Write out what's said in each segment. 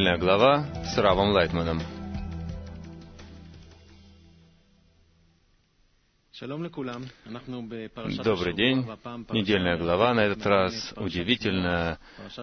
Недельная глава с Равом Лайтманом. Добрый день. Недельная глава, на этот раз удивительная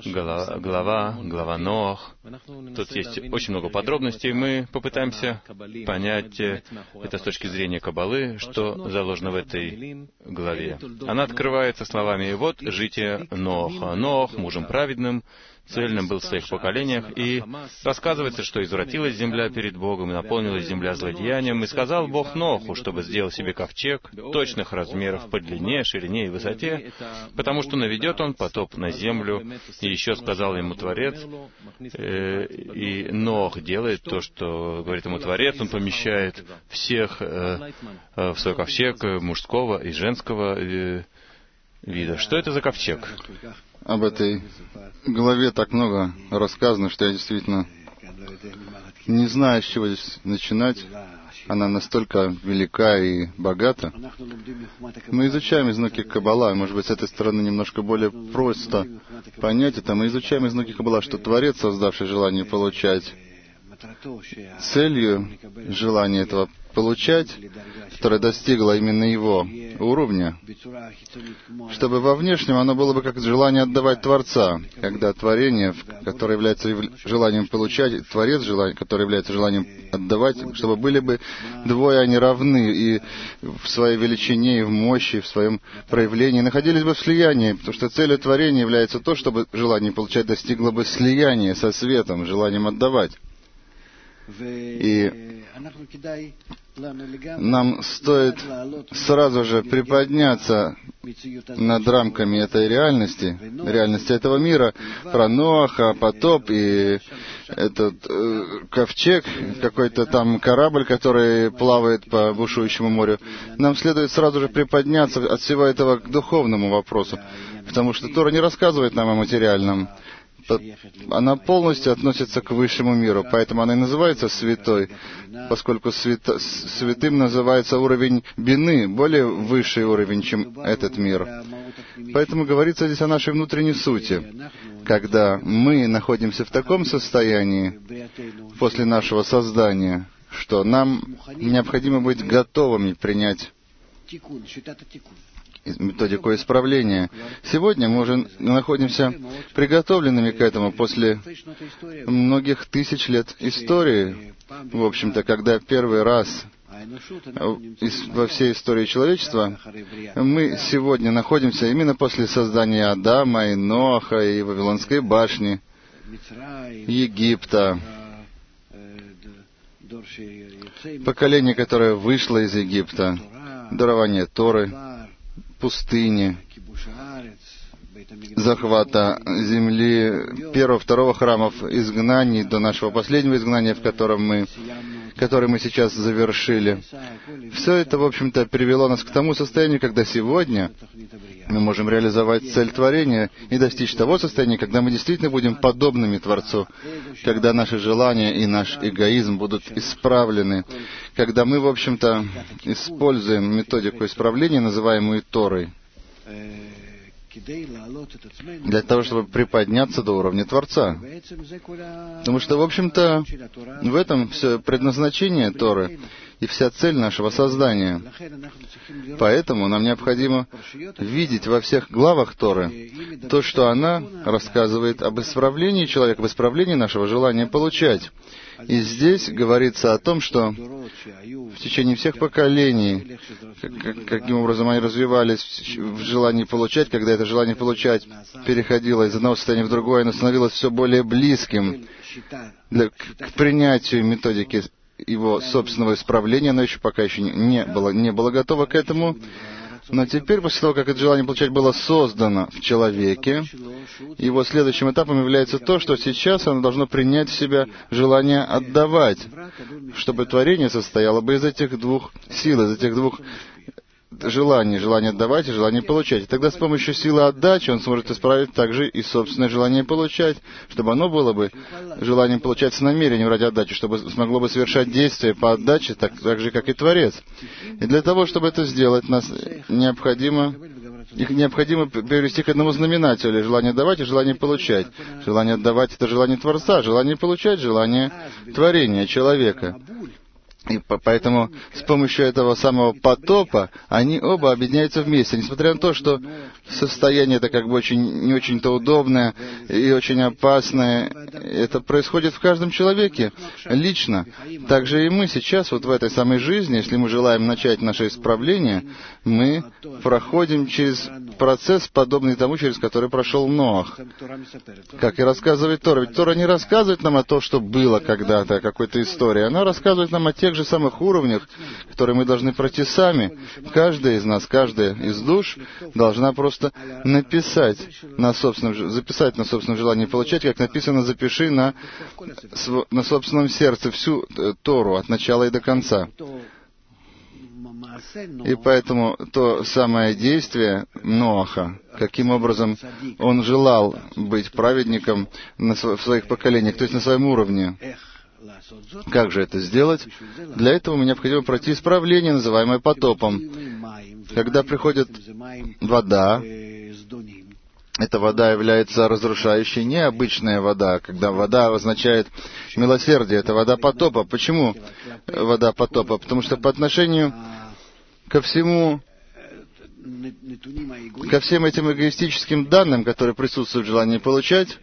глава Ноах. Тут есть очень много подробностей. Мы попытаемся понять это с точки зрения Каббалы, что заложено в этой главе. Она открывается словами: «Вот житие Ноаха. Ноах, мужем праведным, цельным был в своих поколениях, и рассказывается, что извратилась земля перед Богом, и наполнилась земля злодеянием, и сказал Бог Ноаху, чтобы сделал себе ковчег точных размеров по длине, ширине и высоте, потому что наведет он потоп на землю. И еще сказал ему Творец, и Ноах делает то, что говорит ему Творец, он помещает всех в свой ковчег мужского и женского вида». Что это за ковчег? Об этой главе так много рассказано, что я действительно не знаю, с чего здесь начинать. Она настолько велика и богата. Мы изучаем из Нуки Каббала, может быть, с этой стороны немножко более просто понять это. Мы изучаем из Нуки Каббала, что Творец, создавший желание получать, целью желания этого получать, которое достигло именно его уровня, чтобы во внешнем оно было бы как желание отдавать Творца, когда творение, которое является желанием получать, и Творец, который является желанием отдавать, чтобы были бы двое они равны и в своей величине, и в мощи, и в своем проявлении, находились бы в слиянии, потому что целью творения является то, чтобы желание получать достигло бы слияния со светом, желанием отдавать. И нам стоит сразу же приподняться над рамками этой реальности этого мира, про Ноаха, потоп и этот ковчег, какой-то там корабль, который плавает по бушующему морю. Нам следует сразу же приподняться от всего этого к духовному вопросу, потому что Тора не рассказывает нам о материальном. Она полностью относится к высшему миру, поэтому она и называется святой, поскольку святым называется уровень бины, более высший уровень, чем этот мир. Поэтому говорится здесь о нашей внутренней сути. Когда мы находимся в таком состоянии после нашего создания, что нам необходимо быть готовыми принять методику исправления. Сегодня мы уже находимся приготовленными к этому после многих тысяч лет истории. В общем-то, когда первый раз во всей истории человечества мы сегодня находимся именно после создания Адама и Ноаха и Вавилонской башни, Египта, поколение, которое вышло из Египта, дарование Торы, пустыни, захвата земли, первого, второго храмов, изгнаний до нашего последнего изгнания, который мы сейчас завершили. Все это, в общем-то, привело нас к тому состоянию, когда сегодня мы можем реализовать цель творения и достичь того состояния, когда мы действительно будем подобными Творцу, когда наши желания и наш эгоизм будут исправлены, когда мы, в общем-то, используем методику исправления, называемую Торой, для того, чтобы приподняться до уровня Творца. Потому что, в общем-то, в этом все предназначение Торы и вся цель нашего создания. Поэтому нам необходимо видеть во всех главах Торы то, что она рассказывает об исправлении человека, об исправлении нашего желания получать. И здесь говорится о том, что в течение всех поколений, каким образом они развивались в желании получать, когда это желание получать переходило из одного состояния в другое, оно становилось все более близким к принятию методики его собственного исправления, но еще пока еще не было готово к этому. Но теперь, после того, как это желание получать было создано в человеке, его следующим этапом является то, что сейчас оно должно принять в себя желание отдавать, чтобы творение состояло бы из этих двух сил, из этих двух желание отдавать и желание получать. И тогда с помощью силы отдачи он сможет исправить также и собственное желание получать, чтобы оно было бы желанием получать с намерением ради отдачи, чтобы смогло бы совершать действия по отдаче, так же, как и Творец. И для того, чтобы это сделать, нас необходимо их необходимо перевести к одному знаменателю. Желание давать и желание получать. Желание давать — это желание Творца, желание получать — желание творения человека. И поэтому с помощью этого самого потопа они оба объединяются вместе. Несмотря на то, что состояние это как бы не очень-то удобное и очень опасное, это происходит в каждом человеке лично. Также и мы сейчас, вот в этой самой жизни, если мы желаем начать наше исправление, мы проходим через процесс, подобный тому, через который прошел Ноах. Как и рассказывает Тора. Ведь Тора не рассказывает нам о том, что было когда-то, о какой-то истории. Она рассказывает нам о тех же самых уровнях, которые мы должны пройти сами. Каждая из нас, каждая из душ должна просто записать на собственном желании получать, как написано, запиши на собственном сердце всю Тору от начала и до конца. И поэтому то самое действие Ноаха, каким образом он желал быть праведником в своих поколениях, то есть на своем уровне. Как же это сделать? Для этого необходимо пройти исправление, называемое потопом. Когда приходит вода, эта вода является разрушающей, необычная вода. Когда вода означает милосердие, это вода потопа. Почему вода потопа? Потому что по отношению ко всем этим эгоистическим данным, которые присутствуют в желании получать,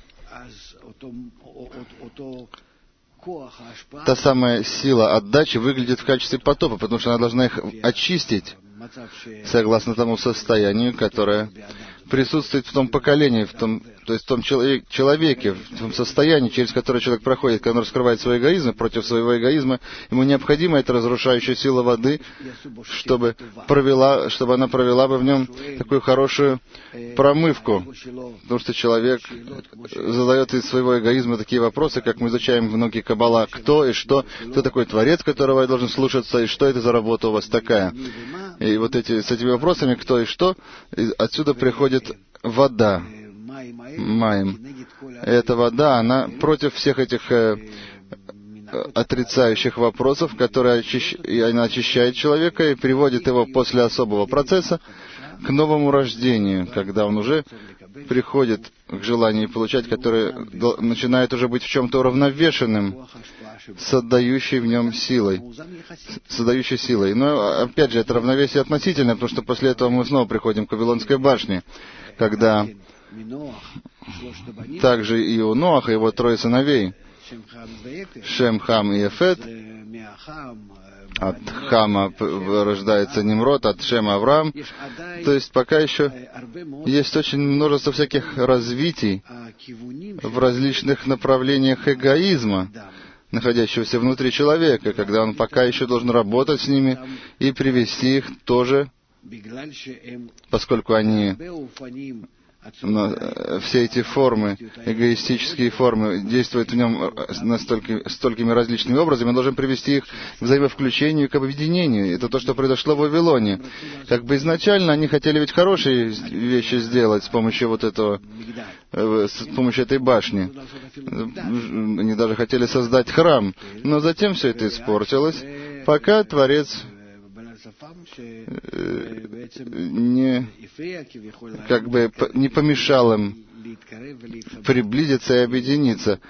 та самая сила отдачи выглядит в качестве потопа, потому что она должна их очистить согласно тому состоянию, которое присутствует в том поколении, то есть в том человеке, в том состоянии, через которое человек проходит, когда он раскрывает свой эгоизм, против своего эгоизма, ему необходима эта разрушающая сила воды, чтобы она провела бы в нем такую хорошую промывку. Потому что человек задает из своего эгоизма такие вопросы, как мы изучаем в науке Каббала: кто и что, кто такой Творец, которого я должен слушаться, и что это за работа у вас такая. И вот с этими вопросами, кто и что, отсюда приходит вода, Маим. Эта вода, она против всех этих отрицающих вопросов, которые она очищает человека и приводит его после особого процесса к новому рождению, когда он уже приходит к желанию получать, которое начинает уже быть в чем-то уравновешенным, создающей в нем силой. Но, опять же, это равновесие относительное, потому что после этого мы снова приходим к Вавилонской башне, когда также и у Ноаха, его трое сыновей, Шем, Хам и Яфет, от Хама рождается Нимрод, от Шема Авраам. То есть пока еще есть очень множество всяких развитий в различных направлениях эгоизма, находящегося внутри человека, когда он пока еще должен работать с ними и привести их тоже, поскольку они, все эти формы, эгоистические формы, действуют в нем столькими различными образами, мы должны привести их к взаимовключению, к объединению. Это то, что произошло в Вавилоне. Как бы изначально они хотели ведь хорошие вещи сделать с помощью с помощью этой башни. Они даже хотели создать храм. Но затем все это испортилось, пока Творец не помешал им приблизиться и объединиться.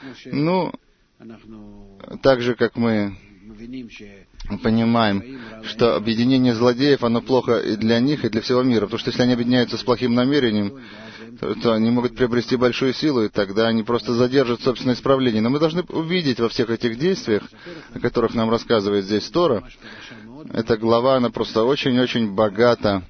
Так же, как мы понимаем, что объединение злодеев, оно плохо и для них, и для всего мира. Потому что если они объединяются с плохим намерением, то они могут приобрести большую силу, и тогда они просто задержат собственное исправление. Но мы должны увидеть во всех этих действиях, о которых нам рассказывает здесь Тора, эта глава, она просто очень-очень богата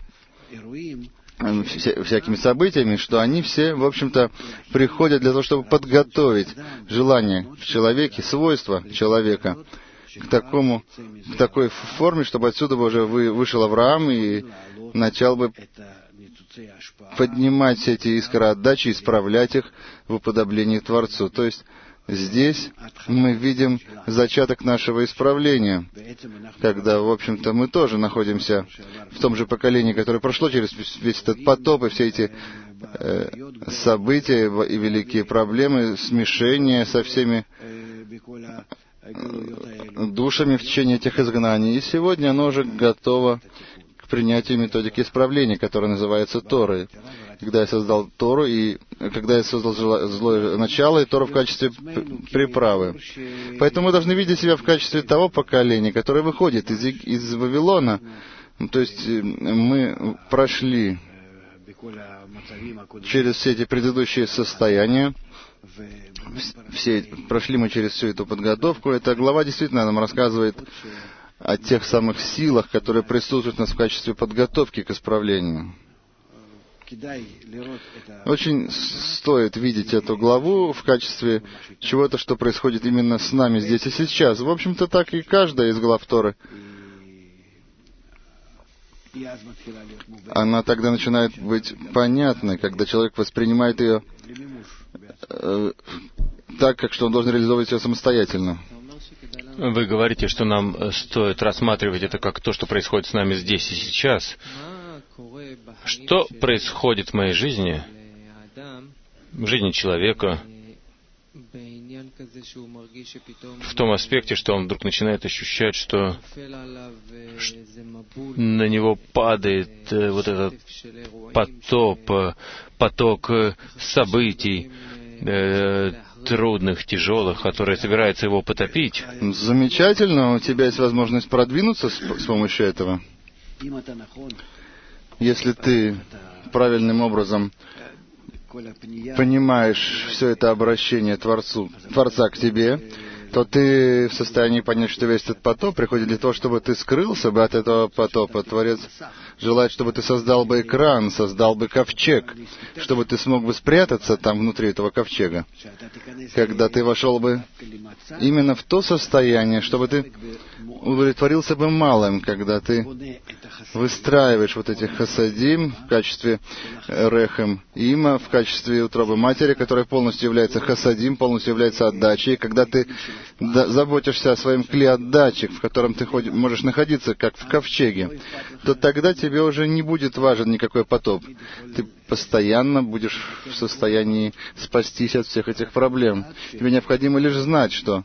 всякими событиями, что они все, в общем-то, приходят для того, чтобы подготовить желание в человеке, свойства человека к такой форме, чтобы отсюда бы уже вышел Авраам и начал бы поднимать все эти искры отдачи, исправлять их в уподоблении Творцу. То есть здесь мы видим зачаток нашего исправления, когда, в общем-то, мы тоже находимся в том же поколении, которое прошло через весь этот потоп и все эти события и великие проблемы, смешение со всеми душами в течение этих изгнаний. И сегодня оно уже готово к принятию методики исправления, которая называется Торой. Когда я создал Тору, и когда я создал злое начало, и Тору в качестве приправы. Поэтому мы должны видеть себя в качестве того поколения, которое выходит из Вавилона. То есть мы прошли через все эти предыдущие состояния, прошли мы через всю эту подготовку. Эта глава действительно нам рассказывает о тех самых силах, которые присутствуют у нас в качестве подготовки к исправлению. Очень стоит видеть эту главу в качестве чего-то, что происходит именно с нами здесь и сейчас. В общем-то, так и каждая из глав Торы. Она тогда начинает быть понятной, когда человек воспринимает ее так, как что он должен реализовывать ее самостоятельно. Вы говорите, что нам стоит рассматривать это как то, что происходит с нами здесь и сейчас. Что происходит в моей жизни, в жизни человека, в том аспекте, что он вдруг начинает ощущать, что на него падает вот этот поток событий, трудных, тяжелых, которые собираются его потопить. Замечательно, у тебя есть возможность продвинуться с помощью этого. Если ты правильным образом понимаешь все это обращение Творца к тебе, то ты в состоянии понять, что весь этот потоп приходит для того, чтобы ты скрылся бы от этого потопа. Творец желает, чтобы ты создал бы экран, создал бы ковчег, чтобы ты смог бы спрятаться там внутри этого ковчега. Когда ты вошел бы именно в то состояние, чтобы ты удовлетворился бы малым, когда ты выстраиваешь вот этих хасадим в качестве рехем, има в качестве утробы матери, которая полностью является хасадим, полностью является отдачей. Когда ты заботишься о своем кли отдачи, в котором ты можешь находиться, как в ковчеге, то тогда тебе уже не будет важен никакой потоп. Ты постоянно будешь в состоянии спастись от всех этих проблем. Тебе необходимо лишь знать, что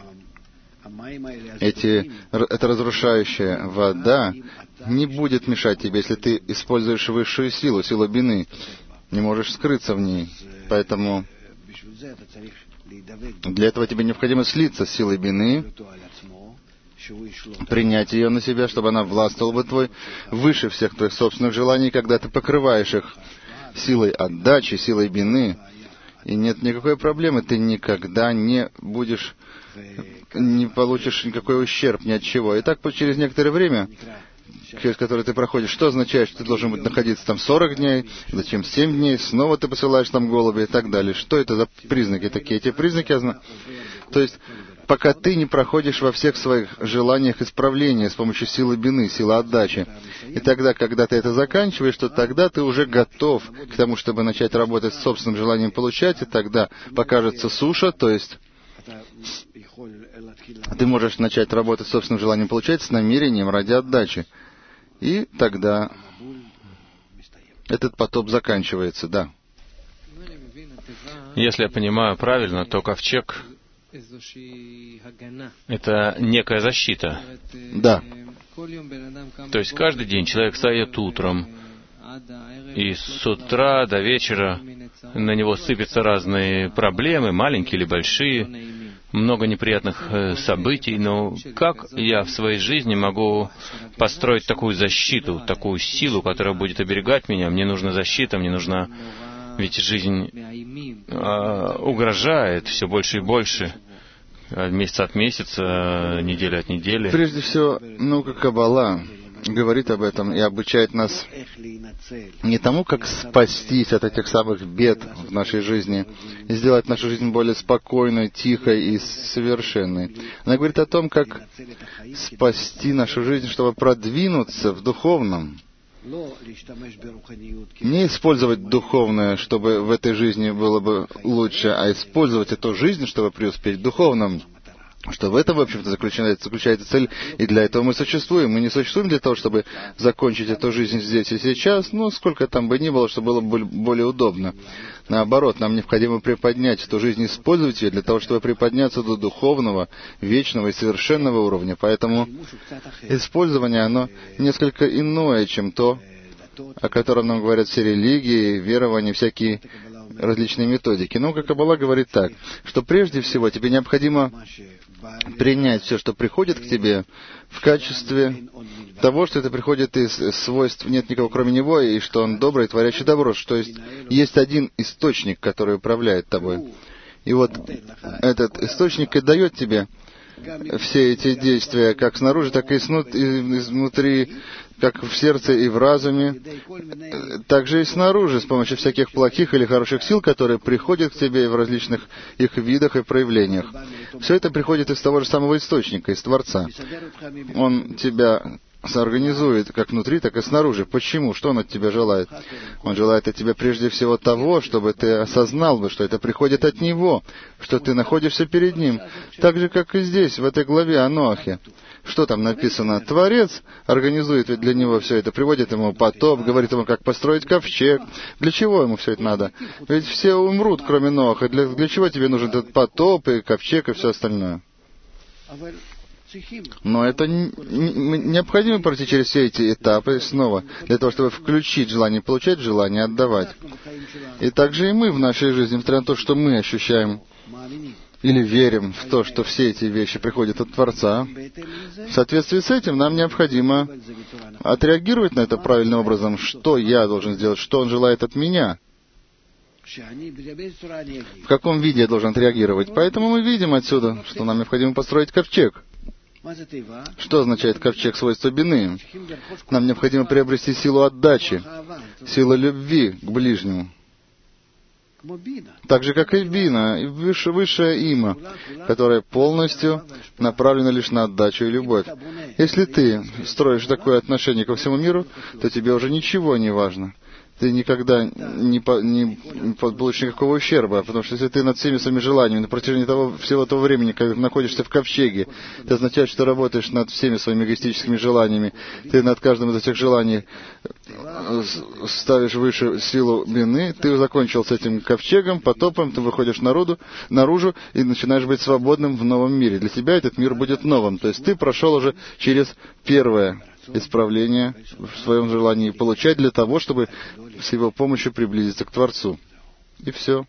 эта разрушающая вода не будет мешать тебе, если ты используешь высшую силу, силу бины. Не можешь скрыться в ней. Поэтому для этого тебе необходимо слиться с силой бины, принять ее на себя, чтобы она властвовала бы выше всех твоих собственных желаний, когда ты покрываешь их силой отдачи, силой бины. И нет никакой проблемы, ты никогда не получишь никакой ущерб ни от чего. И так через некоторое время, через которое ты проходишь, что означает, что ты должен быть находиться там 40 дней, затем 7 дней, снова ты посылаешь там голуби и так далее. Что это за признаки такие? Эти признаки, то есть, пока ты не проходишь во всех своих желаниях исправления с помощью силы бины, силы отдачи. И тогда, когда ты это заканчиваешь, то тогда ты уже готов к тому, чтобы начать работать с собственным желанием получать, и тогда покажется суша, то есть ты можешь начать работать с собственным желанием получать с намерением ради отдачи. И тогда этот потоп заканчивается, да. Если я понимаю правильно, то ковчег — это некая защита. Да. То есть каждый день человек встает утром, и с утра до вечера на него сыпятся разные проблемы, маленькие или большие, много неприятных событий, но как я в своей жизни могу построить такую защиту, такую силу, которая будет оберегать меня? Мне нужна защита, мне нужна... Ведь жизнь угрожает все больше и больше, месяц от месяца, неделя от недели. Прежде всего, наука Каббала говорит об этом и обучает нас не тому, как спастись от этих самых бед в нашей жизни и сделать нашу жизнь более спокойной, тихой и совершенной. Она говорит о том, как спасти нашу жизнь, чтобы продвинуться в духовном. Не использовать духовное, чтобы в этой жизни было бы лучше, а использовать эту жизнь, чтобы преуспеть в духовном. Что в этом, в общем-то, заключается цель, и для этого мы существуем. Мы не существуем для того, чтобы закончить эту жизнь здесь и сейчас, сколько там бы ни было, чтобы было более удобно. Наоборот, нам необходимо приподнять эту жизнь, использовать ее для того, чтобы приподняться до духовного, вечного и совершенного уровня. Поэтому использование, оно несколько иное, чем то, о котором нам говорят все религии, верования, всякие различные методики. Наука Каббала говорит так, что прежде всего тебе необходимо принять все, что приходит к тебе, в качестве того, что это приходит из свойств «нет никого кроме него», и что он добрый, творящий добро, что есть один источник, который управляет тобой. И вот этот источник и дает тебе все эти действия, как снаружи, так и изнутри, как в сердце и в разуме, также и снаружи, с помощью всяких плохих или хороших сил, которые приходят к тебе в различных их видах и проявлениях. Все это приходит из того же самого источника, из Творца. Он тебя соорганизует как внутри, так и снаружи. Почему? Что он от тебя желает? Он желает от тебя прежде всего того, чтобы ты осознал бы, что это приходит от Него, что ты находишься перед Ним. Так же, как и здесь, в этой главе о Ноахе. Что там написано? Творец организует ведь для него все это, приводит ему потоп, говорит ему, как построить ковчег. Для чего ему все это надо? Ведь все умрут, кроме Ноаха. Для чего тебе нужен этот потоп и ковчег и все остальное? Но это необходимо пройти через все эти этапы снова, для того, чтобы включить желание получать, желание отдавать. И также и мы в нашей жизни, несмотря на то, что мы ощущаем или верим в то, что все эти вещи приходят от Творца, в соответствии с этим нам необходимо отреагировать на это правильным образом, что я должен сделать, что Он желает от меня. В каком виде я должен отреагировать. Поэтому мы видим отсюда, что нам необходимо построить ковчег. Что означает ковчег свойства бины? Нам необходимо приобрести силу отдачи, силу любви к ближнему. Так же, как и бина, и высшая има, которая полностью направлена лишь на отдачу и любовь. Если ты строишь такое отношение ко всему миру, то тебе уже ничего не важно. Ты никогда не получишь никакого ущерба, потому что если ты над всеми своими желаниями на протяжении всего того времени, когда ты находишься в ковчеге, это означает, что ты работаешь над всеми своими эгоистическими желаниями, ты над каждым из этих желаний ставишь выше силу бины, ты закончил с этим ковчегом, потопом, ты выходишь наружу и начинаешь быть свободным в новом мире. Для тебя этот мир будет новым. То есть ты прошел уже через первое исправление в своем желании получать для того, чтобы с его помощью приблизиться к Творцу. И все.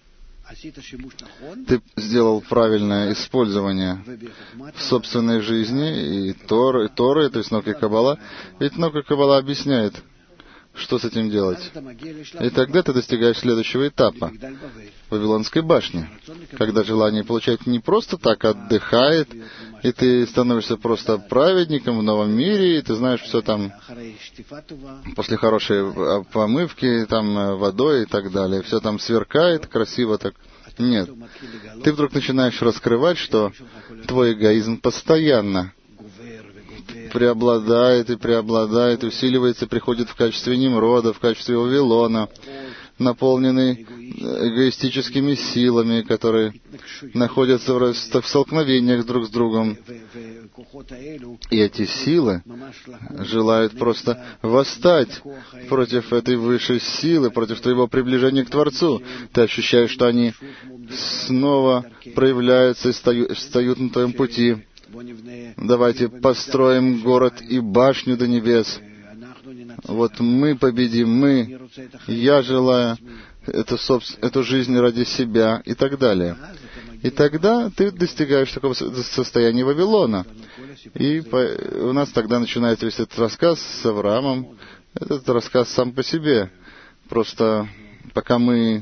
Ты сделал правильное использование в собственной жизни и Торы, то есть наука Каббала. Ведь наука Каббала объясняет, что с этим делать. И тогда ты достигаешь следующего этапа — Вавилонской башни, когда желание получать не просто так отдыхает, и ты становишься просто праведником в новом мире, и ты знаешь все там после хорошей помывки, там водой и так далее. Все там сверкает, красиво так. Нет. Ты вдруг начинаешь раскрывать, что твой эгоизм постоянно преобладает и преобладает, усиливается, приходит в качестве Нимрода, в качестве Вавилона, наполненный эгоистическими силами, которые находятся в столкновениях друг с другом. И эти силы желают просто восстать против этой высшей силы, против твоего приближения к Творцу. Ты ощущаешь, что они снова проявляются и встают на твоем пути. Давайте построим город и башню до небес. Вот мы победим, я желаю эту жизнь ради себя и так далее. И тогда ты достигаешь такого состояния Вавилона. И у нас тогда начинается весь этот рассказ с Авраамом. Этот рассказ сам по себе. Просто пока мы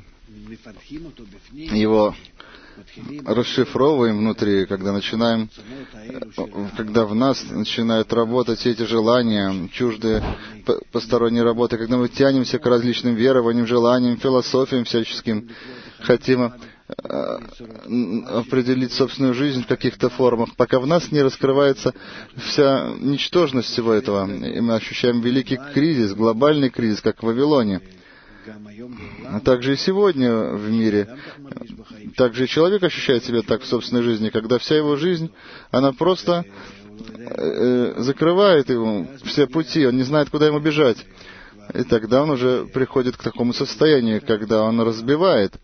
его расшифровываем внутри, когда в нас начинают работать все эти желания, чуждые посторонней работы, когда мы тянемся к различным верованиям, желаниям, философиям всяческим, хотим определить собственную жизнь в каких-то формах, пока в нас не раскрывается вся ничтожность всего этого, и мы ощущаем великий кризис, глобальный кризис, как в Вавилоне. А также и сегодня в мире также и человек ощущает себя так в собственной жизни, когда вся его жизнь, она просто закрывает ему все пути, он не знает, куда ему бежать. И тогда он уже приходит к такому состоянию, когда он разбивает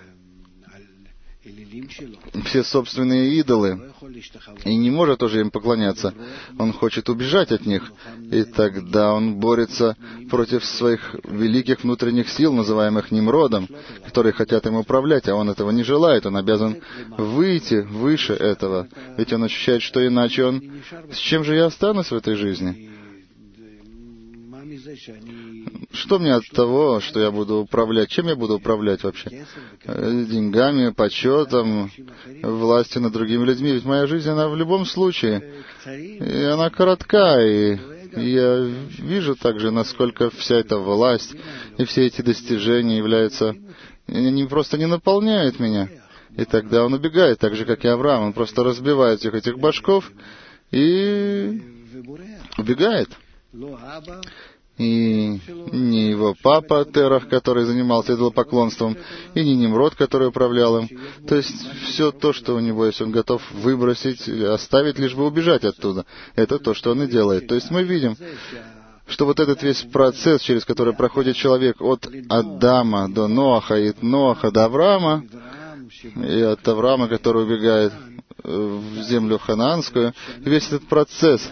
все собственные идолы и не может уже им поклоняться. Он хочет убежать от них. И тогда он борется против своих великих внутренних сил, называемых Нимродом, которые хотят им управлять, а он этого не желает. Он обязан выйти выше этого. Ведь он ощущает, что иначе он... С чем же я останусь в этой жизни? Что мне от того, что я буду управлять? Чем я буду управлять вообще? Деньгами, почетом, властью над другими людьми. Ведь моя жизнь, она в любом случае, и она коротка, и я вижу также, насколько вся эта власть и все эти достижения являются... Они просто не наполняют меня. И тогда он убегает, так же, как и Авраам. Он просто разбивает всех этих башков и убегает. И не его папа Терах, который занимался идолопоклонством, и не Нимрод, который управлял им. То есть все то, что у него есть, он готов выбросить или оставить, лишь бы убежать оттуда. Это то, что он и делает. То есть мы видим, что вот этот весь процесс, через который проходит человек от Адама до Ноаха, и от Ноаха до Авраама, и от Авраама, который убегает в землю ханаанскую, весь этот процесс,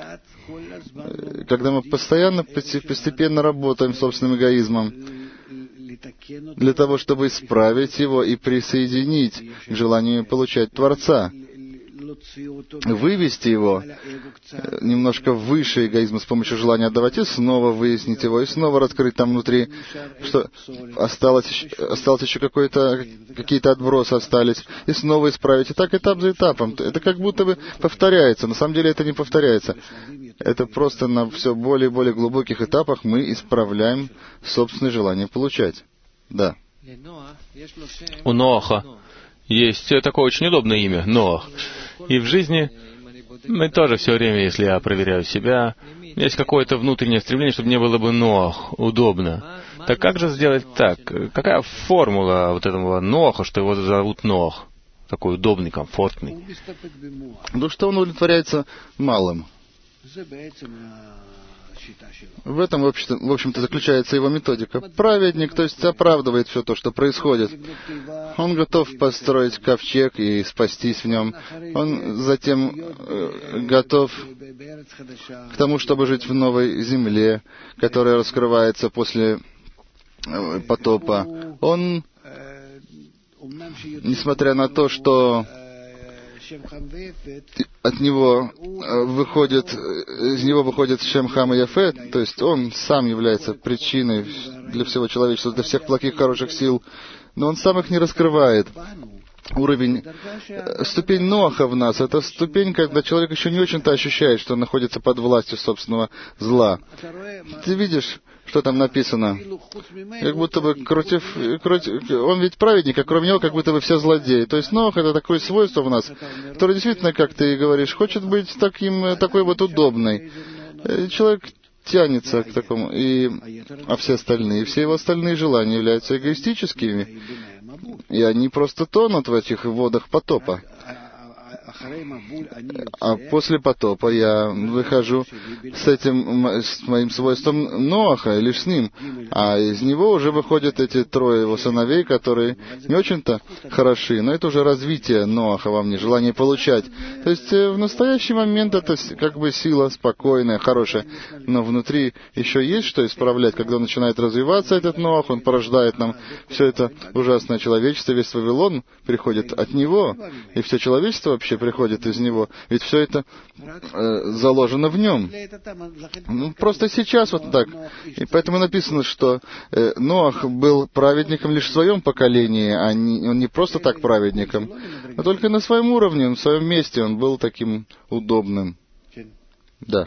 когда мы постоянно, постепенно работаем с собственным эгоизмом для того, чтобы исправить его и присоединить к желанию получать Творца, вывести его немножко выше эгоизма с помощью желания отдавать, и снова выяснить его, и снова раскрыть там внутри, что осталось еще какие-то отбросы остались, и снова исправить. И так этап за этапом. Это как будто бы повторяется. На самом деле это не повторяется. Это просто на все более и более глубоких этапах мы исправляем собственное желание получать. Да. У Ноаха есть такое очень удобное имя — Ноах. И в жизни мы тоже все время, если я проверяю себя, есть какое-то внутреннее стремление, чтобы мне было бы Ноах, удобно. Так как же сделать так? Какая формула вот этого Ноаха, что его зовут Ноах? Такой удобный, комфортный. Ну, что он удовлетворяется малым. В этом, в общем-то, заключается его методика. Праведник, то есть оправдывает все то, что происходит. Он готов построить ковчег и спастись в нем. Он затем готов к тому, чтобы жить в новой земле, которая раскрывается после потопа. Он, несмотря на то, что из него выходит Шем, Хам и Яфет, то есть он сам является причиной для всего человечества, для всех плохих, хороших сил, но он сам их не раскрывает. Ступень Ноаха в нас — это ступень, когда человек еще не очень-то ощущает, что он находится под властью собственного зла. Ты видишь, что там написано? Как будто бы он ведь праведник, а кроме него как будто бы все злодеи. То есть Ноах — это такое свойство в нас, которое действительно, как ты говоришь, хочет быть такой вот удобный. Человек тянется к такому, а все его остальные желания являются эгоистическими, и они просто тонут в этих водах потопа. А после потопа я выхожу с моим свойством Ноаха, лишь с ним. А из него уже выходят эти трое его сыновей, которые не очень-то хороши, но это уже развитие Ноаха во мне, желание получать. То есть в настоящий момент это как бы сила спокойная, хорошая, но внутри еще есть что исправлять. Когда он начинает развиваться, этот Ноах, он порождает нам все это ужасное человечество, весь Вавилон приходит от него, и все человечество вообще приходит из него, ведь все это заложено в нем. Просто сейчас вот так. И поэтому написано, что Ноах был праведником лишь в своем поколении, он не просто так праведником, а только на своем уровне, в своем месте он был таким удобным. Да.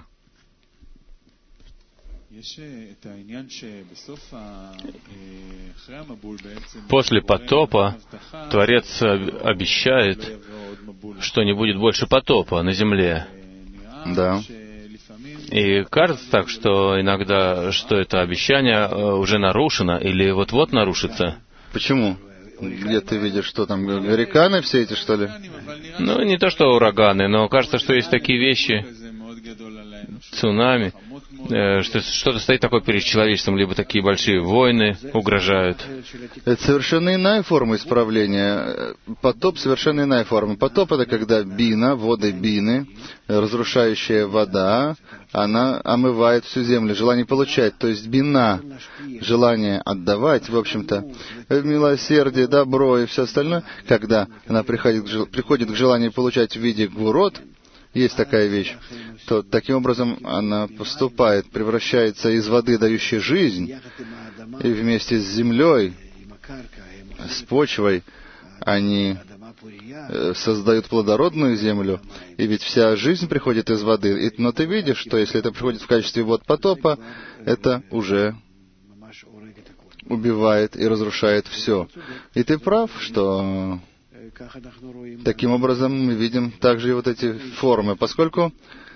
После потопа Творец обещает, что не будет больше потопа на земле. Да. И кажется так, что иногда, что это обещание уже нарушено или вот-вот нарушится. Почему? Где ты видишь, что там, гуриканы все эти, что ли? Ну, не то что ураганы, но кажется, что есть такие вещи, цунами, что что-то стоит такое перед человечеством, либо такие большие войны угрожают. Это совершенно иная форма исправления. Потоп — совершенно иная форма. Потоп — это когда бина, воды бины, разрушающая вода, она омывает всю землю, желание получать. То есть бина, желание отдавать, в общем-то, милосердие, добро и все остальное, когда она приходит к желанию получать в виде гвурот, есть такая вещь, то таким образом она поступает, превращается из воды, дающей жизнь, и вместе с землей, с почвой, они создают плодородную землю, и ведь вся жизнь приходит из воды. Но ты видишь, что если это приходит в качестве вод потопа, это уже убивает и разрушает все. И ты прав, что таким образом мы видим также и вот эти формы, поскольку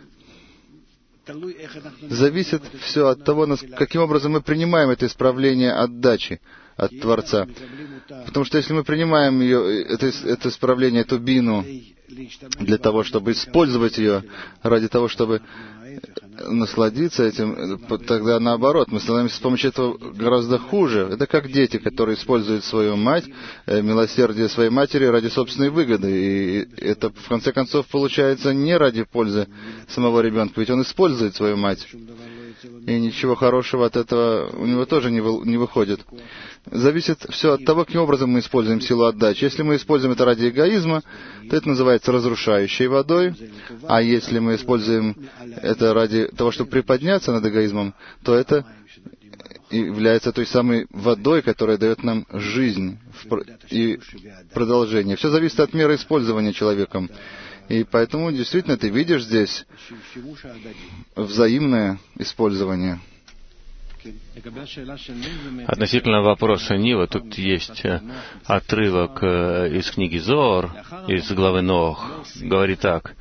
зависит все от того, каким образом мы принимаем это исправление отдачи от Творца. Потому что если мы принимаем ее, это исправление, эту бину, для того, чтобы использовать ее, ради того, чтобы насладиться этим, тогда наоборот, мы становимся с помощью этого гораздо хуже. Это как дети, которые используют свою мать, милосердие своей матери ради собственной выгоды. И это, в конце концов, получается не ради пользы самого ребенка, ведь он использует свою мать. И ничего хорошего от этого у него тоже не выходит. Зависит все от того, каким образом мы используем силу отдачи. Если мы используем это ради эгоизма, то это называется разрушающей водой. А если мы используем это ради того, чтобы приподняться над эгоизмом, то это является той самой водой, которая дает нам жизнь и продолжение. Все зависит от меры использования человеком. И поэтому действительно ты видишь здесь взаимное использование. Относительно вопроса Нива, тут есть отрывок из книги Зоар, из главы Ноах, говорит так: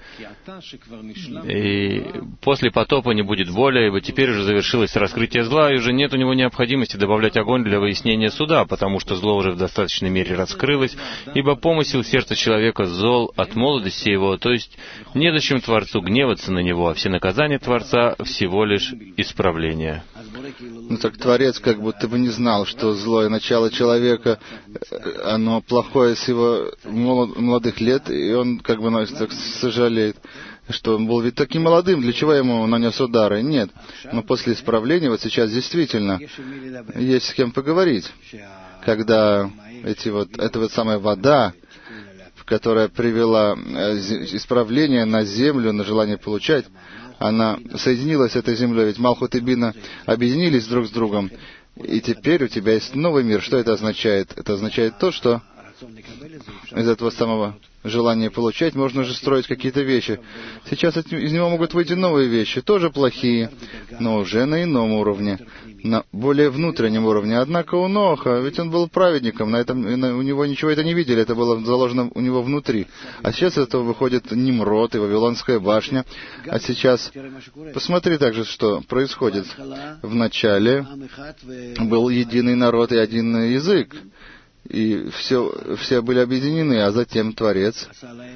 «И после потопа не будет боли, ибо теперь уже завершилось раскрытие зла, и уже нет у него необходимости добавлять огонь для выяснения суда, потому что зло уже в достаточной мере раскрылось, ибо помысел сердца человека зол от молодости его, то есть незачем Творцу гневаться на него, а все наказания Творца всего лишь исправление». Ну так Творец как будто бы не знал, что злое начало человека, оно плохое с его молодых лет, и он как бы так сожалеет, что он был ведь таким молодым, для чего ему нанес удары? Нет. Но после исправления, вот сейчас действительно есть с кем поговорить. Когда эта вот самая вода, которая привела исправление на землю, на желание получать, она соединилась с этой землей, ведь Малхут и Бина объединились друг с другом, и теперь у тебя есть новый мир. Что это означает? Это означает то, что из этого самого желания получать можно же строить какие-то вещи. Сейчас из него могут выйти новые вещи, тоже плохие, но уже на ином уровне, на более внутреннем уровне. Однако у Ноаха, ведь он был праведником, у него ничего это не видели, это было заложено у него внутри. А сейчас из этого выходит Нимрод и Вавилонская башня. А сейчас посмотри также, что происходит. Вначале был единый народ и один язык, и все были объединены, а затем Творец,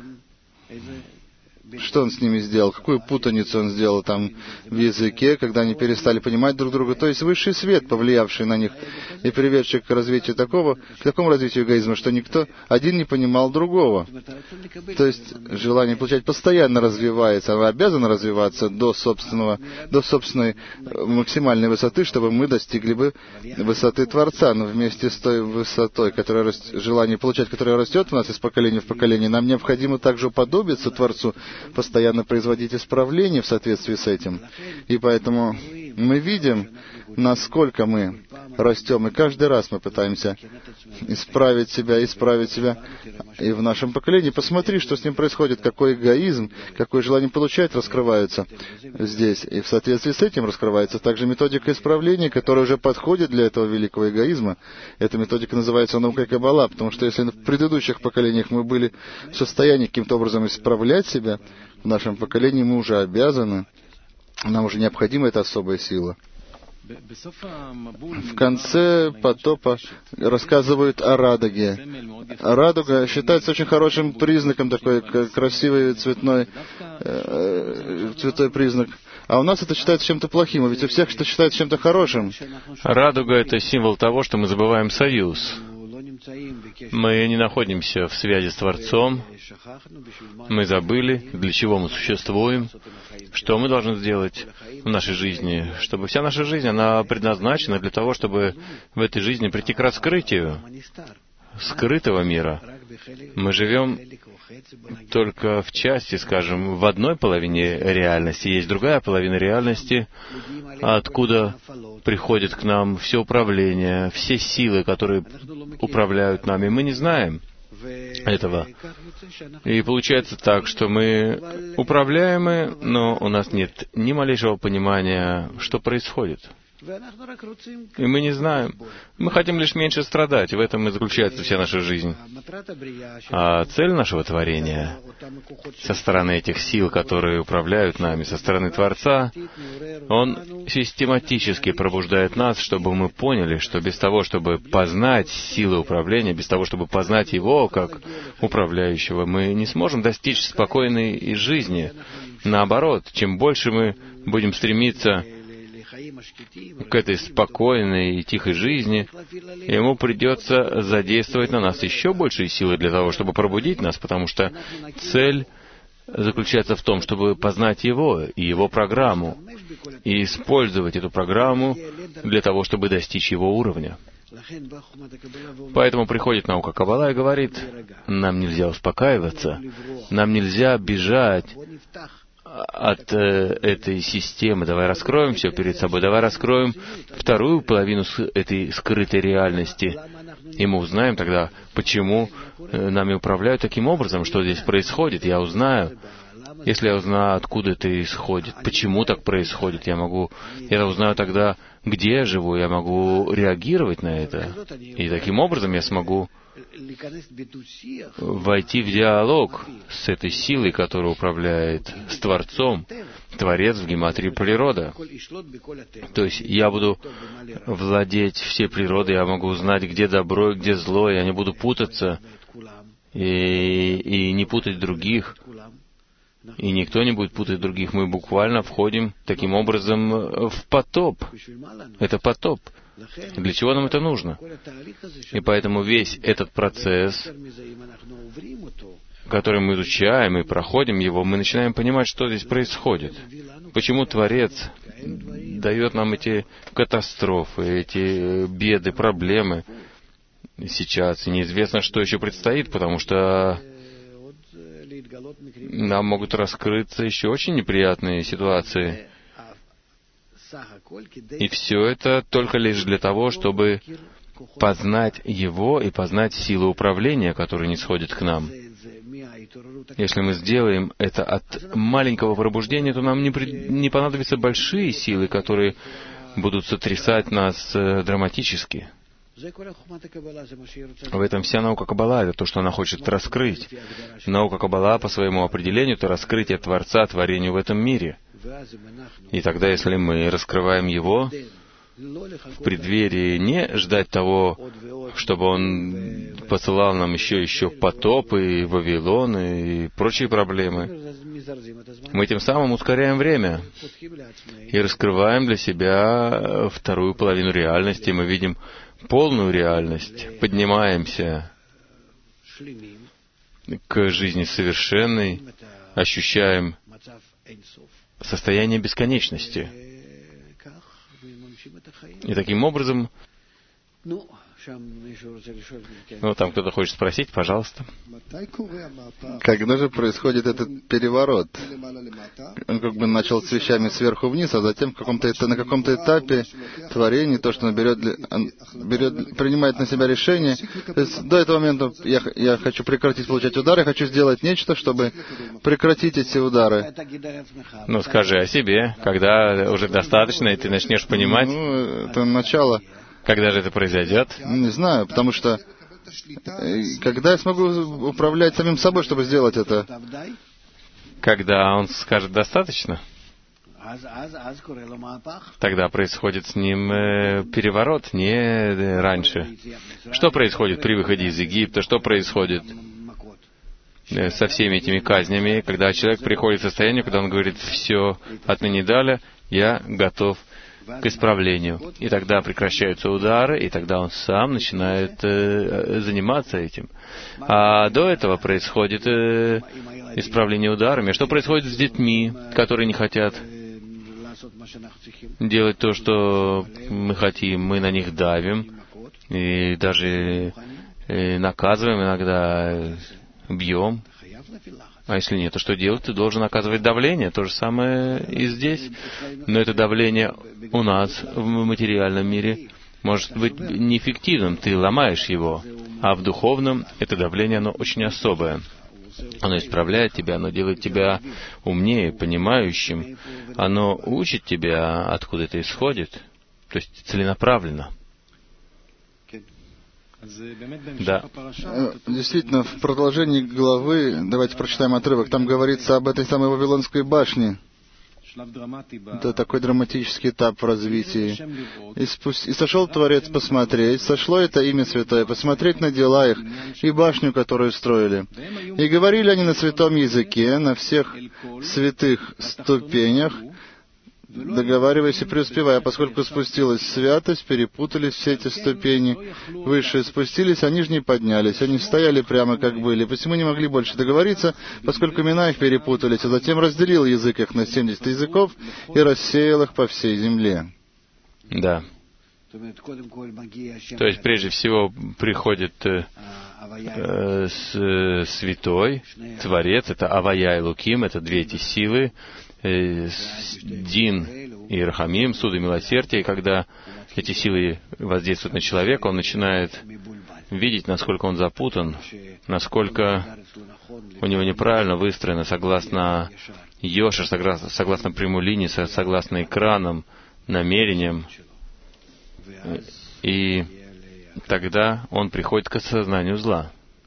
что он с ними сделал? Какую путаницу он сделал там в языке, когда они перестали понимать друг друга? То есть высший свет, повлиявший на них и приведший к развитию к такому развитию эгоизма, что никто один не понимал другого. То есть желание получать постоянно развивается, оно обязано развиваться до собственной максимальной высоты, чтобы мы достигли бы высоты Творца. Но вместе с той высотой, желание получать, которое растет в нас из поколения в поколение, нам необходимо также уподобиться Творцу, постоянно производить исправления в соответствии с этим. И поэтому мы видим, насколько мы растем, и каждый раз мы пытаемся исправить себя. И в нашем поколении посмотри, что с ним происходит, какой эгоизм, какое желание получать раскрываются здесь. И в соответствии с этим раскрывается также методика исправления, которая уже подходит для этого великого эгоизма. Эта методика называется наукой Каббала, потому что если в предыдущих поколениях мы были в состоянии каким-то образом исправлять себя, в нашем поколении мы уже обязаны, нам уже необходима эта особая сила. В конце потопа рассказывают о радуге. Радуга считается очень хорошим признаком, такой красивый цветной признак. А у нас это считается чем-то плохим, а ведь у всех это считается чем-то хорошим. Радуга — это символ того, что мы забываем союз. Мы не находимся в связи с Творцом. Мы забыли, для чего мы существуем, что мы должны сделать в нашей жизни, чтобы вся наша жизнь, она предназначена для того, чтобы в этой жизни прийти к раскрытию скрытого мира. Мы живем только в части, скажем, в одной половине реальности. Есть другая половина реальности, откуда приходит к нам все управление, все силы, которые управляют нами. Мы не знаем этого. И получается так, что мы управляемы, но у нас нет ни малейшего понимания, что происходит. И мы не знаем. Мы хотим лишь меньше страдать. В этом и заключается вся наша жизнь. А цель нашего творения со стороны этих сил, которые управляют нами, со стороны Творца, Он систематически пробуждает нас, чтобы мы поняли, что без того, чтобы познать силы управления, без того, чтобы познать Его как управляющего, мы не сможем достичь спокойной жизни. Наоборот, чем больше мы будем стремиться к этой спокойной и тихой жизни, Ему придется задействовать на нас еще большие силы для того, чтобы пробудить нас, потому что цель заключается в том, чтобы познать Его и Его программу, и использовать эту программу для того, чтобы достичь Его уровня. Поэтому приходит наука Каббала и говорит, нам нельзя успокаиваться, нам нельзя бежать от этой системы. Давай раскроем все перед собой, давай раскроем вторую половину этой скрытой реальности. И мы узнаем тогда, почему нами управляют таким образом, что здесь происходит. Я узнаю. Если я узнаю, откуда это исходит, почему так происходит, я узнаю тогда, где я живу, я могу реагировать на это. И таким образом я смогу войти в диалог с этой силой, которая управляет, с Творцом, Творец в гематрии природа. То есть я буду владеть всей природой, я могу узнать, где добро и где зло, я не буду путаться и не путать других. И никто не будет путать других. Мы буквально входим таким образом в потоп. Это потоп. Для чего нам это нужно? И поэтому весь этот процесс, который мы изучаем и проходим его, мы начинаем понимать, что здесь происходит. Почему Творец дает нам эти катастрофы, эти беды, проблемы сейчас. И неизвестно, что еще предстоит, потому что нам могут раскрыться еще очень неприятные ситуации. И все это только лишь для того, чтобы познать Его и познать силу управления, которые не сходят к нам. Если мы сделаем это от маленького пробуждения, то нам не понадобятся большие силы, которые будут сотрясать нас драматически. В этом вся наука Каббала, это то, что она хочет раскрыть. Наука Каббала по своему определению — это раскрытие Творца творению в этом мире. И тогда, если мы раскрываем Его, в преддверии не ждать того, чтобы Он посылал нам еще потоп и Вавилон и прочие проблемы, мы тем самым ускоряем время и раскрываем для себя вторую половину реальности. Мы видим полную реальность, поднимаемся к жизни совершенной, ощущаем состояние бесконечности. И таким образом... там кто-то хочет спросить, пожалуйста. Когда же происходит этот переворот? Он как бы начал с вещами сверху вниз, а затем на каком-то этапе творения, то, что он принимает на себя решение. То есть до этого момента я хочу прекратить получать удары, я хочу сделать нечто, чтобы прекратить эти удары. Скажи о себе, когда уже достаточно, и ты начнешь понимать. Это начало. Когда же это произойдет? Не знаю, потому что когда я смогу управлять самим собой, чтобы сделать это? Когда он скажет «достаточно»? тогда происходит с ним переворот, не раньше. Что происходит при выходе из Египта? Что происходит со всеми этими казнями, когда человек приходит в состояние, когда он говорит: «Все, отныне далее я готов к исправлению». И тогда прекращаются удары, и тогда он сам начинает заниматься этим. А до этого происходит исправление ударами. А что происходит с детьми, которые не хотят делать то, что мы хотим? Мы на них давим, и даже наказываем иногда, бьем. А если нет, то что делать? Ты должен оказывать давление. То же самое и здесь. Но это давление у нас в материальном мире может быть неэффективным. Ты ломаешь его. А в духовном это давление, оно очень особое. Оно исправляет тебя, оно делает тебя умнее, понимающим. Оно учит тебя, откуда это исходит. То есть целенаправленно. Да. Действительно, в продолжении главы, давайте прочитаем отрывок, там говорится об этой самой Вавилонской башне. Это такой драматический этап в развитии. И сошел Творец посмотреть, сошло это имя святое, посмотреть на дела их и башню, которую строили. И говорили они на святом языке, на всех святых ступенях, договариваясь и преуспевая, поскольку спустилась святость, перепутались все эти ступени, высшие спустились, а нижние поднялись. Они стояли прямо, как были, посему не могли больше договориться, поскольку имена их перепутались, а затем разделил язык их на 70 языков и рассеял их по всей земле. Да. То есть, прежде всего, приходит святой, Творец, это Авая и Луким, это две эти силы, Дин и Рахамим, суд и милосердие, и когда эти силы воздействуют на человека, он начинает видеть, насколько он запутан, насколько у него неправильно выстроено, согласно Йошер, согласно прямой линии, согласно экранам, намерениям. И тогда он приходит к осознанию зла.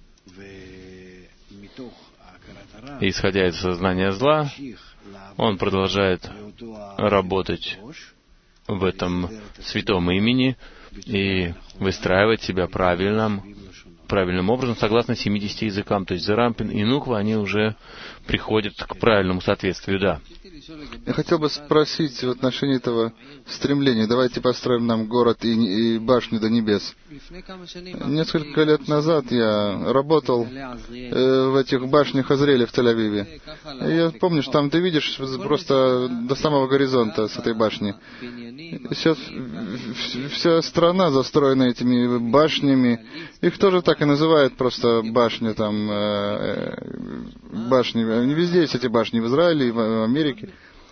И, исходя из сознания зла, он продолжает работать в этом святом имени и выстраивать себя правильным образом, согласно 70 языкам. То есть Зарампин и Нуква, они уже приходят к правильному соответствию, да. Я хотел бы спросить в отношении этого стремления. Давайте построим нам город и башню до небес. Несколько лет назад я работал в этих башнях Азриэля в Тель-Авиве. Я помню, что там ты видишь просто до самого горизонта с этой башни. Сейчас вся страна застроена этими башнями. Их тоже так и называют, просто башни там, башни. Они везде есть эти башни, в Израиле и в Америке.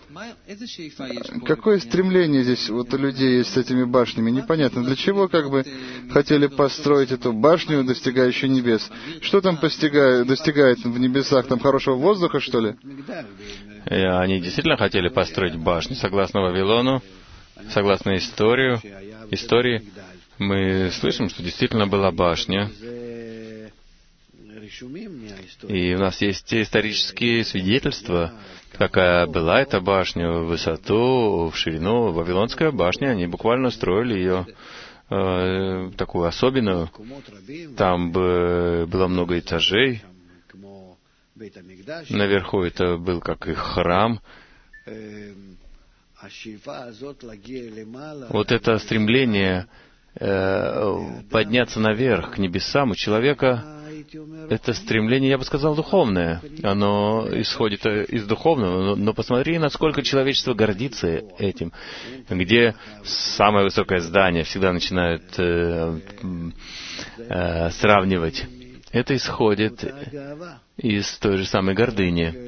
Какое стремление здесь вот у людей есть с этими башнями? Непонятно. Для чего как бы хотели построить эту башню, достигающую небес? Что там достигает в небесах? Там хорошего воздуха, что ли? Они действительно хотели построить башню, согласно Вавилону, согласно истории. Мы слышим, что действительно была башня. И у нас есть исторические свидетельства, какая была эта башня в высоту, в ширину. Вавилонская башня, они буквально строили ее такую особенную. Там было много этажей. Наверху это был как их храм. Вот это стремление подняться наверх, к небесам у человека, это стремление, я бы сказал, духовное. Оно исходит из духовного. Но посмотри, насколько человечество гордится этим. Где самое высокое здание всегда начинают сравнивать. Это исходит из той же самой гордыни.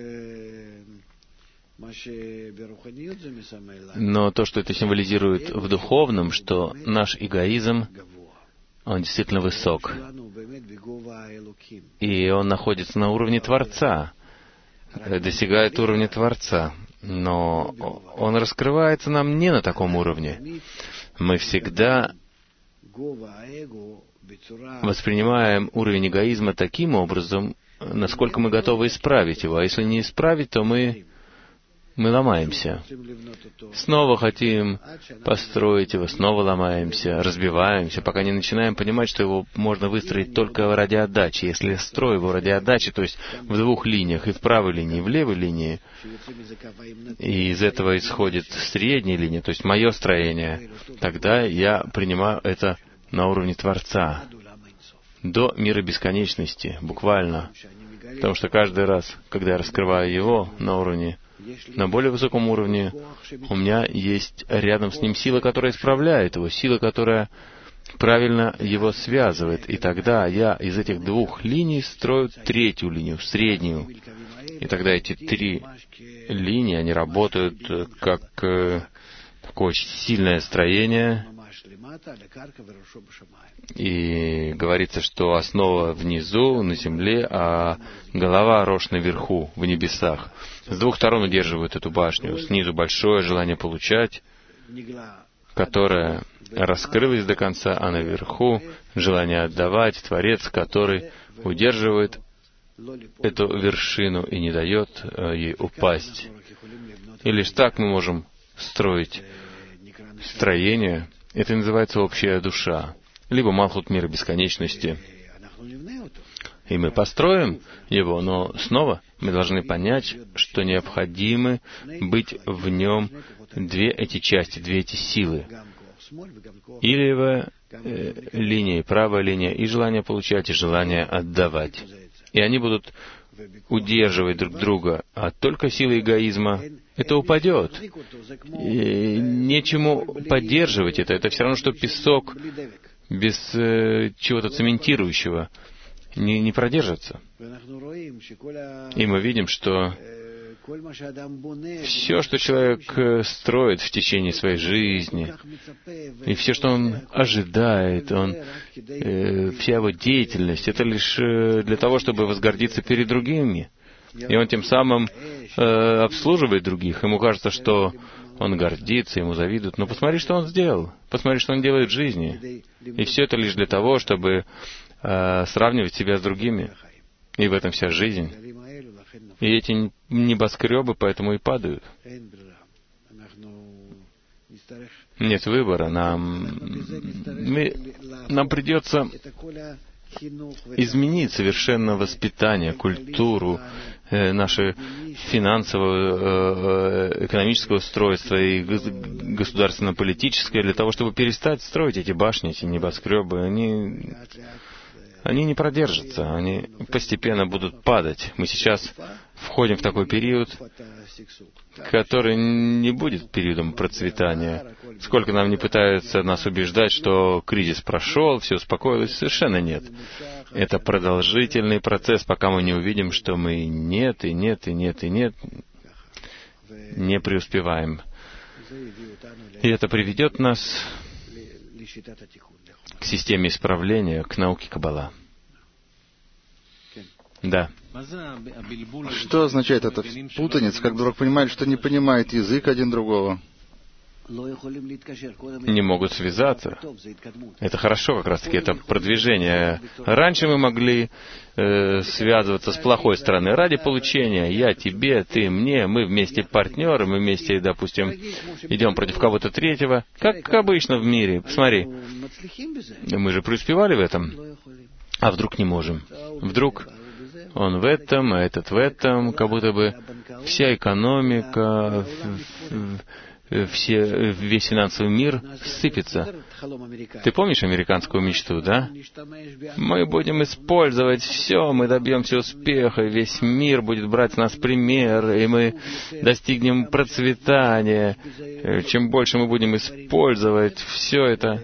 Но то, что это символизирует в духовном, что наш эгоизм, он действительно высок. И он находится на уровне Творца, достигает уровня Творца. Но он раскрывается нам не на таком уровне. Мы всегда воспринимаем уровень эгоизма таким образом, насколько мы готовы исправить его. А если не исправить, то мы мы ломаемся. Снова хотим построить его, снова ломаемся, разбиваемся, пока не начинаем понимать, что его можно выстроить только ради отдачи. Если я строю его ради отдачи, то есть в двух линиях, и в правой линии, и в левой линии, и из этого исходит средняя линия, то есть мое строение, тогда я принимаю это на уровне Творца, до мира бесконечности, буквально. Потому что каждый раз, когда я раскрываю его на более высоком уровне, у меня есть рядом с ним сила, которая исправляет его, сила, которая правильно его связывает. И тогда я из этих двух линий строю третью линию, среднюю. И тогда эти три линии, они работают как такое очень сильное строение. И говорится, что основа внизу, на земле, а голова, рожь наверху, в небесах. С двух сторон удерживают эту башню. Снизу большое желание получать, которое раскрылось до конца, а наверху желание отдавать, Творец, который удерживает эту вершину и не дает ей упасть. И лишь так мы можем строить строение. Это называется общая душа, либо Малхут мира бесконечности. И мы построим его, но снова мы должны понять, что необходимо быть в нем две эти части, две эти силы. И левая линия, и правая линия, и желание получать, и желание отдавать. И они будут удерживать друг друга, а только сила эгоизма это упадет. И нечему поддерживать это. Это все равно, что песок без чего-то цементирующего не продержится. И мы видим, что все, что человек строит в течение своей жизни, и все, что он ожидает, вся его деятельность, это лишь для того, чтобы возгордиться перед другими. И он тем самым обслуживает других. Ему кажется, что он гордится, ему завидуют. Но посмотри, что он сделал. Посмотри, что он делает в жизни. И все это лишь для того, чтобы сравнивать себя с другими. И в этом вся жизнь. И эти небоскребы поэтому и падают. Нет выбора. Нам придется изменить совершенно воспитание, культуру, наше финансовое, экономическое устройство и государственно-политическое, для того, чтобы перестать строить эти башни, эти небоскребы. Они не продержатся, они постепенно будут падать. Мы сейчас входим в такой период, который не будет периодом процветания. Сколько нам не пытаются нас убеждать, что кризис прошел, все успокоилось, совершенно нет. Это продолжительный процесс, пока мы не увидим, что мы не преуспеваем. И это приведет нас к системе исправления, к науке Каббала. Да. Что означает эта путаница, когда вдруг понимает, что не понимает язык один другого? Не могут связаться. Это хорошо, как раз-таки, это продвижение. Раньше мы могли связываться с плохой стороны ради получения. Я тебе, ты мне, мы вместе партнеры, мы вместе, допустим, идем против кого-то третьего. Как обычно в мире. Посмотри, мы же преуспевали в этом. А вдруг не можем? Вдруг он в этом, а этот в этом, как будто бы вся экономика, весь финансовый мир сыпется. Ты помнишь американскую мечту, да? Мы будем использовать все, мы добьемся успеха, и весь мир будет брать с нас пример, и мы достигнем процветания. Чем больше мы будем использовать все это,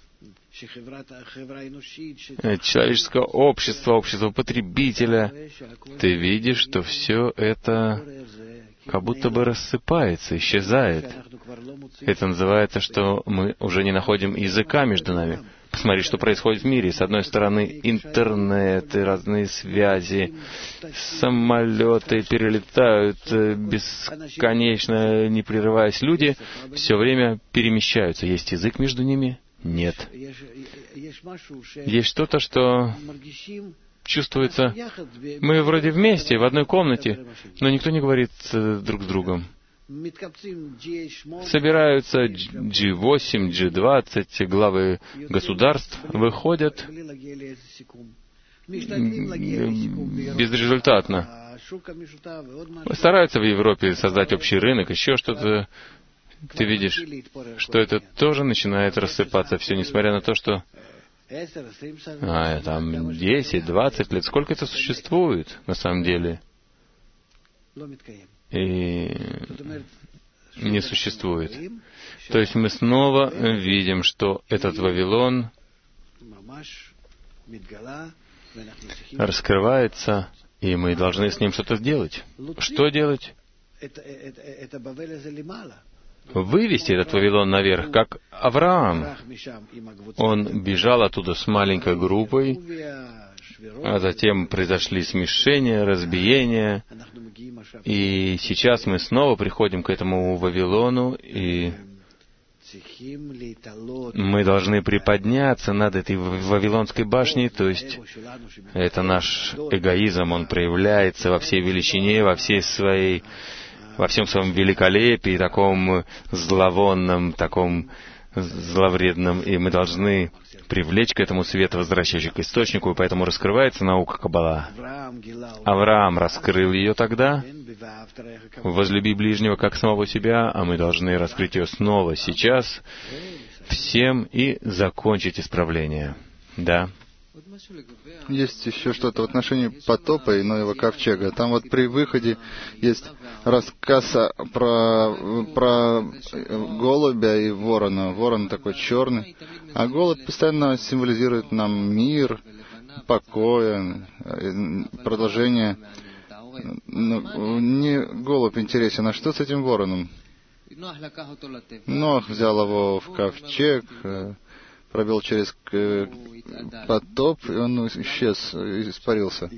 человеческое общество, общество потребителя, ты видишь, что все это как будто бы рассыпается, исчезает. Это называется, что мы уже не находим языка между нами. Посмотри, что происходит в мире. С одной стороны, интернет и разные связи, самолеты перелетают бесконечно, не прерываясь. Люди все время перемещаются. Есть язык между ними? Нет. Есть что-то, что чувствуется. Мы вроде вместе, в одной комнате, но никто не говорит друг с другом. собираются G8, G20, главы государств, выходят безрезультатно. Стараются в Европе создать общий рынок, еще что-то. Ты видишь, что это тоже начинает рассыпаться все, несмотря на то, что там 10, 20 лет, сколько это существует на самом деле, и не существует. То есть мы снова видим, что этот Вавилон раскрывается, и мы должны с ним что-то сделать. Что делать? Вывести этот Вавилон наверх, как Авраам. Он бежал оттуда с маленькой группой, а затем произошли смешения, разбиения, и сейчас мы снова приходим к этому Вавилону, и мы должны приподняться над этой Вавилонской башней, то есть это наш эгоизм, он проявляется во всей величине, во всем своем великолепии, таком зловонном, таком зловредном, и мы должны привлечь к этому свет, возвращающий к источнику, и поэтому раскрывается наука Каббала. Авраам раскрыл ее тогда, возлюби ближнего как самого себя, а мы должны раскрыть ее снова сейчас, всем, и закончить исправление. Да. Есть еще что-то в отношении потопа и Ноева ковчега. Там вот при выходе есть рассказ про голубя и ворона. Ворон такой черный, а голубь постоянно символизирует нам мир, покой, продолжение. Не голубь интересен, а что с этим вороном? Ноах взял его в ковчег, пробил через потоп, и он исчез, испарился.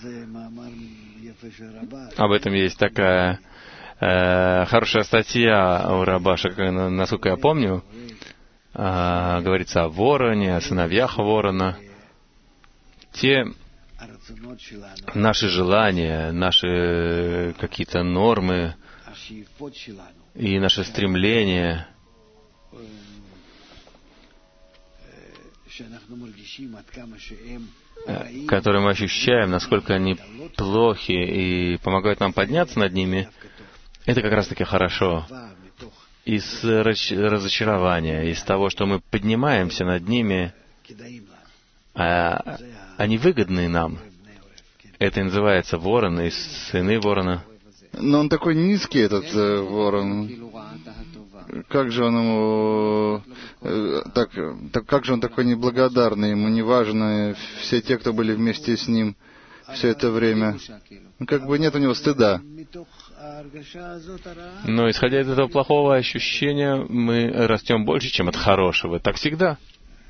Об этом есть такая хорошая статья у Рабаша, насколько я помню. Говорится о вороне, о сыновьях ворона. Те наши желания, наши какие-то нормы и наши стремления, которые мы ощущаем, насколько они плохи и помогают нам подняться над ними, это как раз-таки хорошо. Из разочарования, из того, что мы поднимаемся над ними, они выгодны нам. Это и называется ворон и сыны ворона. Но он такой низкий, этот ворон. Как же он ему... как же он такой неблагодарный, ему не важно все те, кто были вместе с ним все это время. Как бы нет у него стыда. Но исходя из этого плохого ощущения, мы растем больше, чем от хорошего. Так всегда.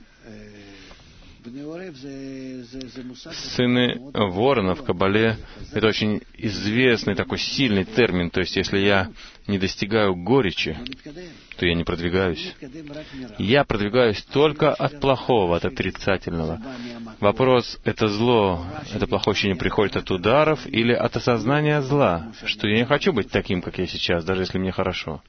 Сыны ворона в Каббале — это очень известный такой сильный термин. То есть, если я не достигаю горечи, то я не продвигаюсь. Я продвигаюсь только от плохого, от отрицательного. Вопрос — это зло, это плохое ощущение приходит от ударов или от осознания зла, что я не хочу быть таким, как я сейчас, даже если мне хорошо.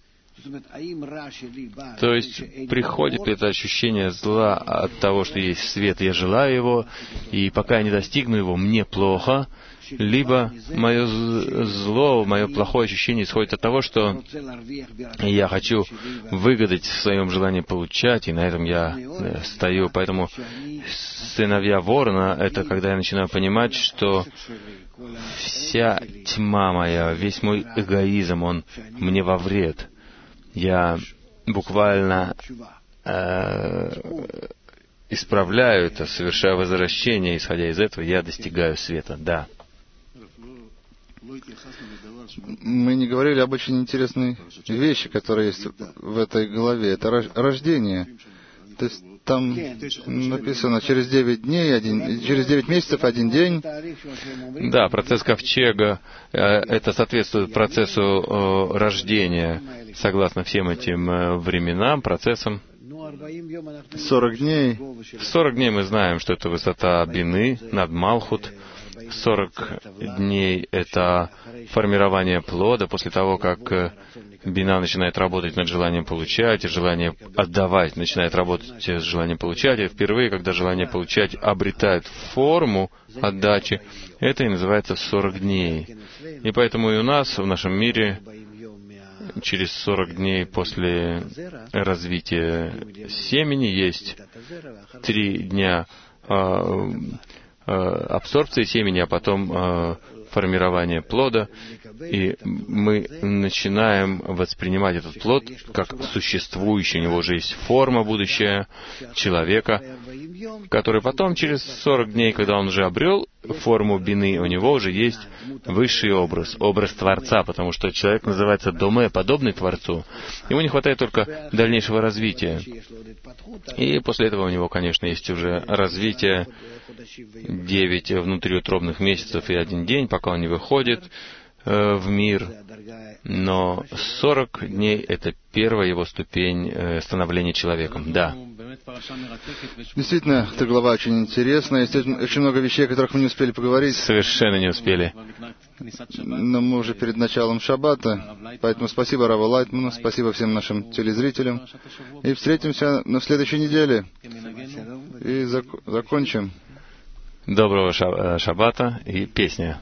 То есть, приходит ли это ощущение зла от того, что есть свет, я желаю его, и пока я не достигну его, мне плохо, либо мое зло, мое плохое ощущение исходит от того, что я хочу выгадать в своем желании получать, и на этом я стою. Поэтому сыновья ворона — это когда я начинаю понимать, что вся тьма моя, весь мой эгоизм, он мне во вред. Я буквально исправляю это, совершаю возвращение, исходя из этого, я достигаю света. Да. Мы не говорили об очень интересной вещи, которые есть в этой главе. Это рождение. То есть там написано через 9 месяцев 1 день. Да, процесс ковчега, это соответствует процессу рождения, согласно всем этим временам, процессам. 40 дней. В 40 дней мы знаем, что это высота Бины над Малхут. 40 дней — это формирование плода, после того, как бина начинает работать над желанием получать, и желание отдавать начинает работать с желанием получать, и впервые, когда желание получать обретает форму отдачи, это и называется 40 дней. И поэтому и у нас, в нашем мире, через 40 дней после развития семени есть 3 дня абсорбции семени, а потом формирование плода, и мы начинаем воспринимать этот плод как существующий. У него уже есть форма будущая человека, который потом, через 40 дней, когда он уже обрел форму бины, у него уже есть высший образ Творца, потому что человек называется доме, подобный Творцу. Ему не хватает только дальнейшего развития. И после этого у него, конечно, есть уже развитие 9 внутриутробных месяцев и 1 день, пока он не выходит в мир. Но 40 дней — это первая его ступень становления человеком. Да. Действительно, эта глава очень интересная. Есть очень много вещей, о которых мы не успели поговорить. Совершенно не успели. Но мы уже перед началом шаббата. Поэтому спасибо Раву Лайтману, спасибо всем нашим телезрителям. И встретимся на следующей неделе. И закончим. Доброго шаббата и песня.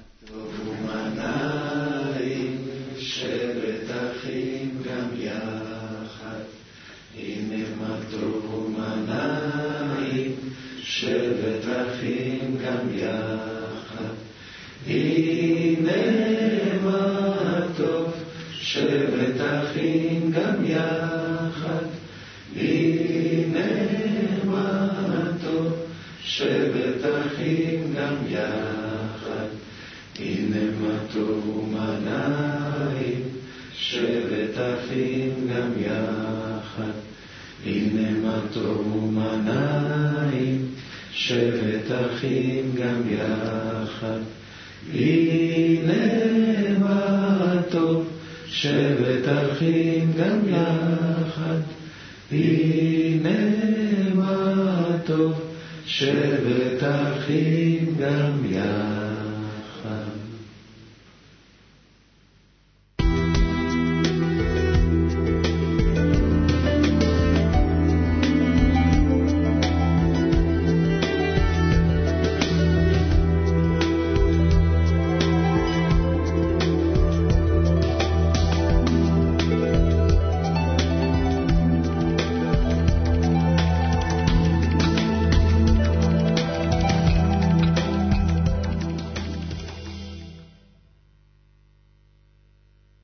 שבת אחים גם יחד, הנה מה טוב, שבת אחים גם יחד, הנה מה טוב, שבת אחים גם יחד, הנה מה טוב ומה נעים, שבת אחים גם יחד, הנה מה טוב ומה נעים, שבת אחים גם יחד, הנה מה טוב, שבת אחים גם יחד, הנה מה טוב, שבת אחים גם יחד.